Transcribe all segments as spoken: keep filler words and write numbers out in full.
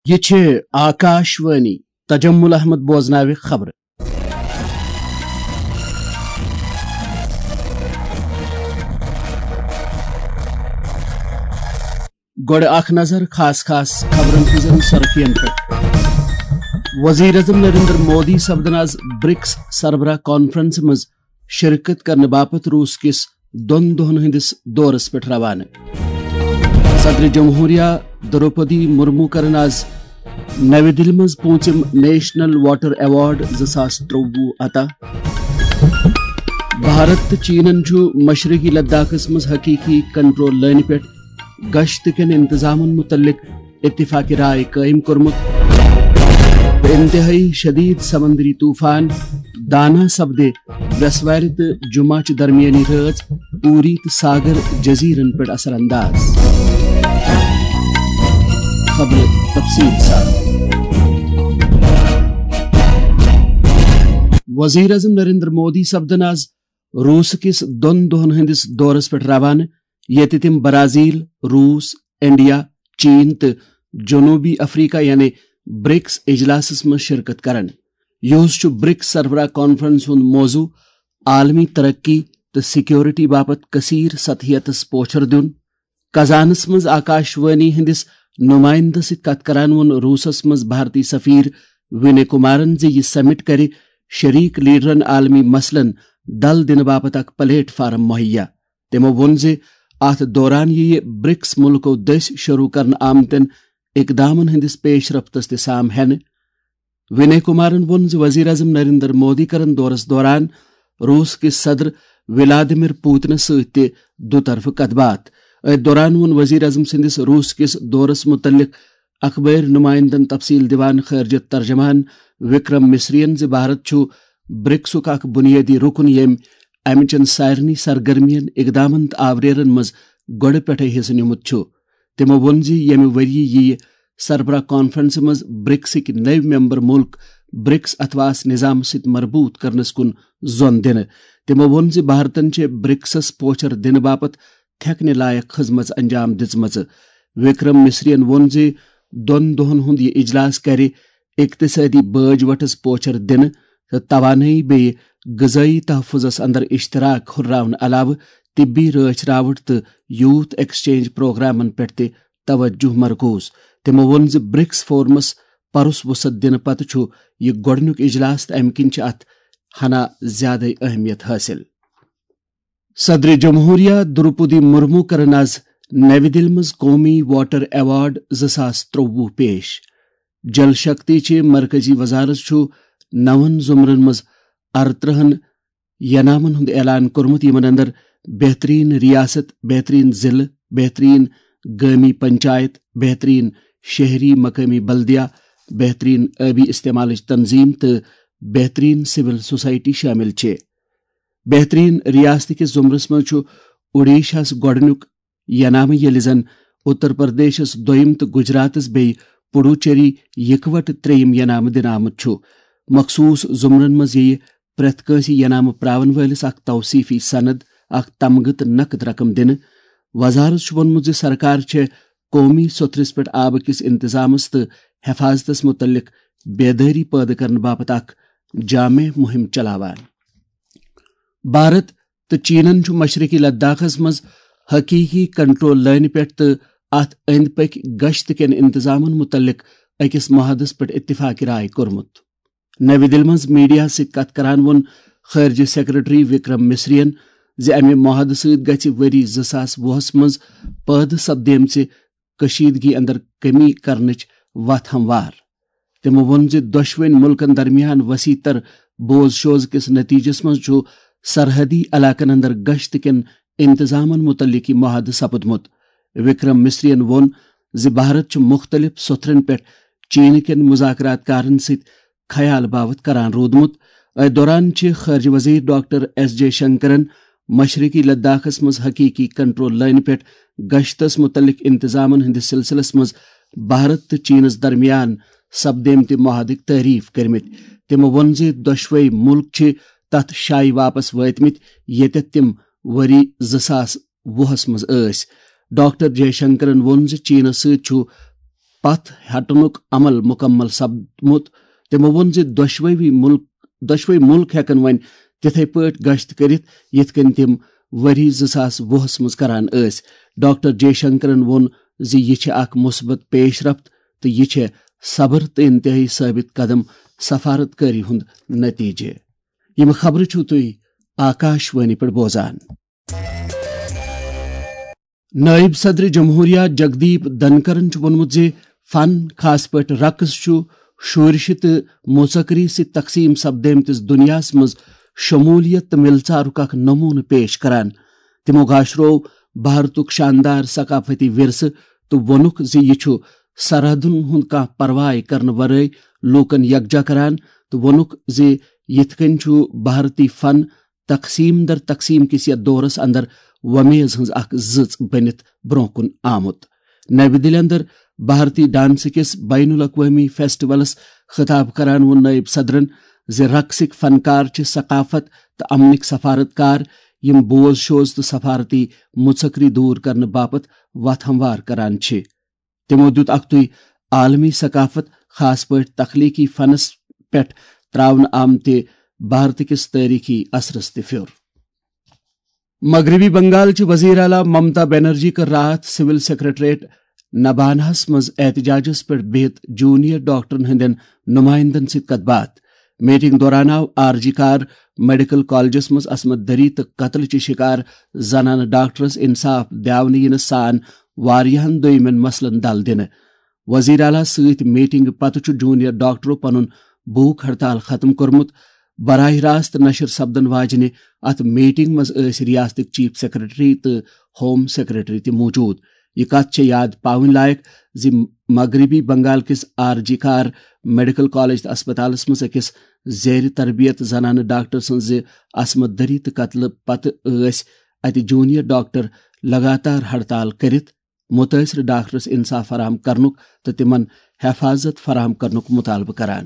یہ چھ آکاشوانی تجمل احمد بوزناوِ خبر گوڑ اخ نظر خاص خاص خبرن ہزن سرخین پہ وزیر اعظم نریندر مودی سپدن آز برکس سربراہ کانفرنس مز شرکت کرنے باپت روس کس دون دہن ہندس دورس پہ روانہ صدر جمہوریہ دروپدی مرمو کرن آز نوی دل مز پونچم نیشنل واٹر ایوارڈ زساس تروہ عطا بھارت چینن چھو مشرقی لداخس مز حقیقی کنٹرول لائن پہ گشت کن انتظام متعلق اتفاق رائے قائم کورمت انتہائی شدید سمندری طوفان دانا سپدے برسوار تو جمعہ چہ درمیانی رز پوری تو ساگر جزیرن پہ اثر انداز خبر تفصیل ساتھ وزیر اعظم نریندر مودی سپدن آز روس کس دون دہن ہندس دورس پہ روانہ یت تم برازیل روس انڈیا چین تو جنوبی افریقہ یعنی برکس اجلاسس من شرکت کرن یہ برکس سربراہ کانفرنس ہند موضوع عالمی ترقی تو سیکیورٹی باپت کثیر سطحیتس پوچھر دن کزانس مز آکاشوانی ہندس نمائندہ ست کت کران ون روسس مز بھارتی سفیر ونے کمارن زِ یہ سمٹ کرے شریک لیڈرن عالمی مسلن دل دن باپت اک پلیٹ فارم مہیا تمو وون زِ ات دوران یہ برکس ملکو دس شروع کرن آمتن اقدامن ہندس پیش رفتس تہ سام ہین ونے کمارن وون زِ وزیر اعظم نریندر مودی کرن دورس دوران روس کس صدر ولادیمیر پوتن ست تہ دو طرف کت بات ات دوران وون وزیر اعظم سندس روس کس دورس متعلق اخبار نمائندن تفصیل دیوان خارجہ ترجمان وکرم مصرین زِ بھارت چھُ برکسک اخ بنیادی رکن یم امہ چن سارنی سرگرمین اقدامن تو آوریرن مز گوڑ پٹھے حصہ نمت چھُ تمو وون زِ یمہ وری یہ سربراہ کانفرنس مز برکسک نو ممبر ملک برکس اتواس نظام ست مربوط کرنس کن زون دن تمو وون زِ بھارتن چھ برکسس پوچھر دن باپت تھیکنے لائق خدمت انجام دژمژ وکرم مصرین وون زِ دون دہن ہند یہ اجلاس کرے اقتصادی باج وٹس پوچھر دن تو توانائی بی غذائی تحفظس اندر اشتراک ہراون علاوہ طبی رچ راوٹ تو یوتھ ایکسچینج پروگرامن پہ تہ توجہ مرکوز تمو وون زِ برکس فورمس پرس وسعت دن پتہ چھُ یہ گۄڈنیُک اجلاس تو امہ کن ات ہنا زیادہ اہمیت حاصل صدر جمہوریہ دروپدی مرمو کرن آز نوی دل مز قومی واٹر ایوارڈ زساس تروہ پیش جل شکتی چہ مرکزی وزارت چھُ نون زمرن مز ارترہن ینامن ہند اعلان کورمت یمن اندر بہترین ریاست بہترین ضلع بہترین گامی پنچایت بہترین شہری مقامی بلدیہ بہترین آبی استعمال تنظیم تو بہترین سول سوسائٹی شامل چھ بہترین ریاست کس زمرس مز اڈیشہس گۄڈنیُک ینامہ ییٚلہِ زن اتر پردیشس دویم تو گجراتس بی پڈوچیری یکوٹ تریم ینامہ دن آمت چھُ مخصوص زمرن مز یہ پریت کٲنٛسہِ ینامہ پراون وٲلس اکھ توصیفی سند اکھ تمغہ تو نقد رقم دن وزارت چھُ ووٚنمُت زِ سرکار چھےٚ قومی سوتھرس پہ آب کس انتظامس تو حفاظتس متعلق بیداری پٲدٕ کرنہٕ باپت اکھ جامع مہم چلاوان بھارت تو چینن چھُ مشرقی لداخس مز حقیقی کنٹرول لائن پہ تو ات اند پک گشت کن انتظامن متعلق اکس معاہدس پہ اتفاق رائے کورمت نوی دل مز میڈیا ست کت کران وون خارجہ سیکرٹری وکرم مصرین زِ امہ معاہدہ ست گژھِ ؤری زٕ ساس وُہس مز پٲدٕ سپدیمژِ کشیدگی اندر کمی کرنٕچ وتھ ہموار تمو وون زِ دۄشوٕنی ملکن درمیان وسیع تر بوز شوز کس نتیجس مز چھُ سرحدی علاقن اندر گشت کن انتظامن متعلق یہ معاہدہ سپدمت وکرم مصرین وون زِ بھارت چھُ مختلف سوتھرن پہ چین کن مذاکرات کارن ست خیال باوت کران رودمت ات دوران چھ خارجہ وزیر ڈاکٹر ایس جے شنکرن مشرقی لداخس مز حقیقی کنٹرول لائن پہ گشتس متعلق انتظامن ہندس سلسلس مز بھارت تو چینس درمیان سپدیمتہ معاہدک تعریف کرمت تمو وون زِ دۄشوے ملک چھ تتھ شایہِ واپس وٲتمٕتۍ ییٚتٮ۪تھ تم وری زٕ ساس وُہس مز ٲسۍ ڈاکٹر جے شنکرن وون زِ چینس سۭتۍ چھُ پتھ ہٹنک عمل مکمل سپدمت. تمو وون زِ دۄشوٕے ملک دۄشوٕے ملک ہیکن وۄنۍ تتھے پٲٹھۍ گشت کٔرِتھ یِتھ کٔنۍ تِم ؤری زٕ ساس وُہس منٛز کران ٲسۍ. ڈاکٹر جے شنکرن ووٚن زِ یہِ چھِ اکھ مثبت پیش رفت تہٕ یہِ چھےٚ صبر تہٕ انتہٲئی ثٲبت قدم سفارت کٲری ہُنٛد نتیجہِ. یِم خبرٕ چھِو تُہۍ آکاش وانی پٮ۪ٹھ بوزان. نائب صدر جمہوریہ جگدیپ دھنکرن چھُ ووٚنمُت زِ فن خاص پٲٹھۍ رقص چھُ شورشہِ تہٕ موسیقی سۭتۍ تقسیٖم سپدیمتِس دُنیاہس منٛز شمولیت تہٕ ملژارُک اکھ نموٗنہٕ پیش کران. تِمو گاشروو بھارتُک شاندار ثقافتی ورثہٕ تہٕ ووٚنُکھ زِ یہِ چھُ سرحدن ہُنٛد کانٛہہ پرواے کرنہٕ ورٲے لوٗکن یکجا کران تہٕ ووٚنُکھ زِ یِتھ کٔنۍ چھُ بھارتی فن تقسیٖم در تقسیٖم کِس یتھ دورس اندر وۄمیز ہٕنٛز اکھ زٕژ بٔنِتھ برونٛہہ کُن آمُت. نوِ دِلہِ اندر بھارتی ڈانس کِس بین الاقوٲمی فیسٹولس خطاب کران ووٚن نائب صدرن زِ رقصٕکۍ فنکار چھِ ثقافت تہٕ امنٕکۍ سفارت کار یِم بوز شوز تہٕ سفارتی مُژکری دوٗر کرنہٕ باپتھ وتھ ہموار کران چھِ. تِمو دِیُت اکھتُے عالمی ثقافت خاص پٲٹھۍ تخلیقی فنس پٮ۪ٹھ تراونہٕ آمتہِ بھارت کِس تٲریخی اثرس تہِ پھیُر. مغربی بنگال چہِ وزیر اعلیٰ ممتا بنرجی کٔر راتھ سول سیکرٹریٹ نبانہس منٛز احتجاجس پٮ۪ٹھ بِہِتھ جونیئر ڈاکٹرن ہٕنٛدٮ۪ن نُمٲیندن سۭتۍ کتھ باتھ. میٹنگ دوران آو آر جی کار میڈیکل کالجس منٛز عصمت دری تہٕ قتل چہِ شکار زنانہٕ ڈاکٹرس انصاف دِیاونہٕ یِنہٕ سان واریاہن دویمٮ۪ن مسلن دل دِنہٕ. وزیر اعلیٰ سۭتۍ میٹنگ پتہٕ چھُ جونیئر ڈاکٹرو پنُن بھوک ہڑتال ختم کوٚرمُت. براہ راست نشر سپدن واجنہِ اتھ میٹنگ منٛز ٲسۍ ریاستٕکۍ چیف سیکرٹری تہٕ ہوم سیکرٹری تہِ موجود. یہ کتھ چھےٚ یاد پاوٕنۍ لایق زِ مغربی بنگال کِس R G Kar medical college تہٕ اسپتالس منٛز أکِس زیر تربیت زنانہٕ ڈاکٹر سٕنٛزِ عصمت دری تہٕ قتلہٕ پتہٕ ٲسۍ اتہِ جونیئر ڈاکٹر لگاتار ہڑتال کٔرِتھ مُتٲثرٕ ڈاکٹرس انصاف فراہم کرنُک تہٕ تِمن حفاظت فراہم کرنُک مُطالبہٕ کران.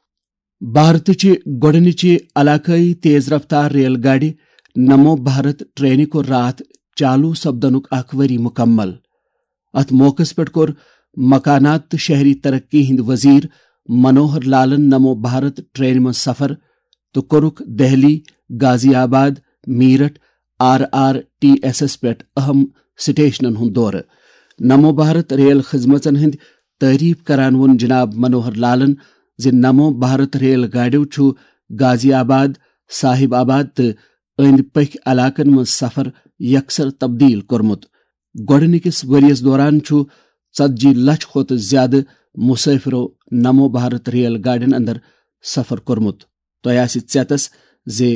بھارتٕچہِ گۄڈٕنِچہِ علاقٲیی تیز رفتار ریل گاڑِ نمو بھارت ٹرینہِ کوٚر راتھ چالوٗ سپدنُک اکھ ؤری مُکمل. اتھ موقعس پٮ۪ٹھ کوٚر مکانات تہٕ شہری ترقی ہٕنٛدۍ وزیر منوہر لالن نمو بھارت ٹرینہِ منٛز سفر تہٕ کوٚرُکھ Delhi Ghaziabad Meerut R R T ایسس پٮ۪ٹھ اہم سٹیشنن ہُنٛد دورٕ. نمو بھارت ریل خدمژن ہٕنٛدۍ تعریف کران ووٚن جناب منوہر لالن زِ نمو بھارت ریل گاڑیو چھُ غازی آباد صاحب آباد تہٕ أنٛدۍ پٔکۍ علاقن منٛز سفر یکسر تبدیل کوٚرمُت. گۄڈٕنِکِس ؤرِیس دوران چھُ ژتجی لچھ کھۄتہٕ زیادٕ مُسٲفِرو نمو بھارت ریل گاڑین اندر سفر کوٚرمُت. تۄہہِ آسہِ ژٮ۪تس زِ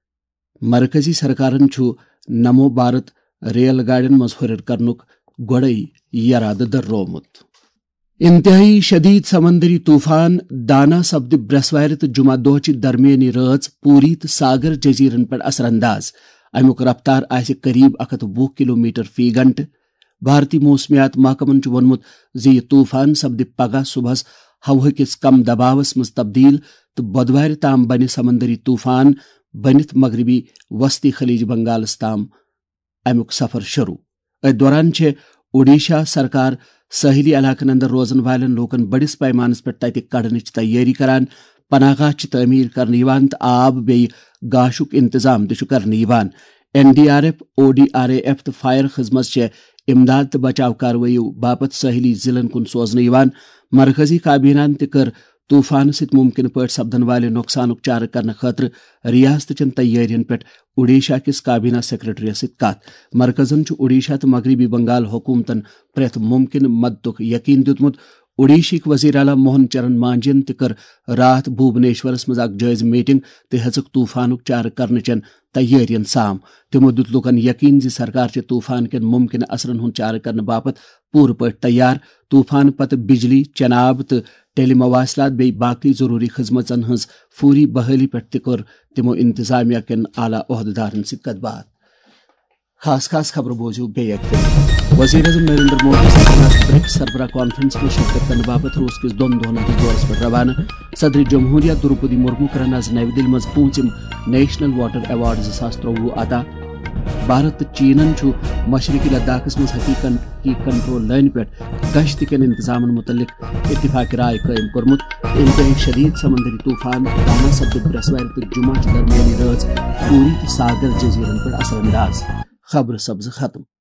مرکزی سرکارن چھُ نمو بھارت ریل گاڑین منٛز ہُرٮ۪ر کرنُک گۄڈے یرادٕ دررومُت. انتہائی شدید سمندری طوفان دانا سپدِ برٛٮ۪سوارِ تہٕ جمعہ دۄہچہِ درمیٲنی رٲژ پوری تہٕ ساگر جزیرن پٮ۪ٹھ اثر انداز. امیُک رفتار آسہِ قریب اکھ ہتھ وُہ کلو میٹر فی گنٹہٕ. بھارتی موسمیات محکمن چھُ ووٚنمُت زِ یہِ طوفان سپدِ پگہہ صبحس ہوہٕ کِس کم دباوس منٛز تبدیل تہٕ بۄدوارِ تام بنہِ سمندری طوفان بٔنِتھ مغربی وسطی خلیج بنگالس تام امیُک سفر شروع. أتھۍ دوران چھےٚ اوڈیشہ سرکار ساحلی علاقن اندر روزن والٮ۪ن لوٗکن بٔڑِس پیمانس پٮ۪ٹھ تتہِ کڑنٕچ تیٲری کران. پناہ گاہ چھِ تعمیٖر کرنہٕ یِوان تہٕ آب بیٚیہِ گاشُک انتظام تہِ چھُ کرنہٕ یِوان. این ڈی آر ایف او ڈی آر اے ایف تہٕ فائر خدمت چھےٚ امداد تہٕ بچاو کاروٲیو باپتھ ساحلی ضلعن کُن سوزنہٕ یِوان. مرکزی کابینہ تہِ کٔر طوفانہٕ سۭتۍ مُمکِنہٕ پٲٹھۍ سپدن والہِ نۄقصانُک چارٕ کرنہٕ خٲطرٕ ریاستٕچن تیٲرین پٮ۪ٹھ اوڈیشہ کِس کابینہ سیکرٹریس سۭتۍ کتھ. مرکزن چھُ اوڈیشہ تہٕ مغربی بنگال حکوٗمتن پرٛٮ۪تھ مُمکِنہٕ مدتُک یقین دِیُتمُت. اوڈیشہٕکۍ وزیر اعلیٰ موہن چرن مانجھین تہِ کٔر راتھ بھوبنیشورس منٛز اکھ جٲیزٕ میٹنگ تہٕ ہیژٕکھ طوفانُک چارٕ کرنٕچن تیٲرین سام. تِمو دِیُت لوٗکن یقین زِ سرکار چھِ طوفان کٮ۪ن مُمکِنہٕ اثرن ہُنٛد چارٕ کرنہٕ باپتھ پوٗرٕ پٲٹھۍ تیار. طوفان پتہٕ بجلی چناب تہٕ ٹیلی مواصلات بیٚیہِ باقٕے ضروٗری خدمژن ہٕنٛز فوری بحٲلی پٮ۪ٹھ تہِ کٔر تِمو انتظامیہ کٮ۪ن اعلیٰ عہدٕدارن سۭتۍ کتھ باتھ. خاص خاص خبرٕ بوٗزِو بیٚیہِ اکہِ پھِرِ. وزیر اعظم نریندر مودی سلطنت برکس سربراہ کانفرنس منٛز شرکت کرنہٕ باپتھ روس کِس دۄن دۄہن ہٕنٛدِس دورس پٮ۪ٹھ روانہٕ. صدر جمہوریہ دروپدی مرمو کرن آز نوِ دِلہِ منٛز پوٗنٛژِم نیشنل واٹر ایوارڈ زٕ ساس ترٛوُہ عطا. بھارت تو چینن مشرقی لداخس مز حقیقی کنٹرول لائن پہ گشت کن انتظام متعلق اتفاق رائے قائم کورمت. انتہائی شدید سمندری طوفان تانا سپد برسوار تو جمعہ درمیانی رز پوری تو ساگر جزیرن پر اثر انداز. خبر سبز ختم.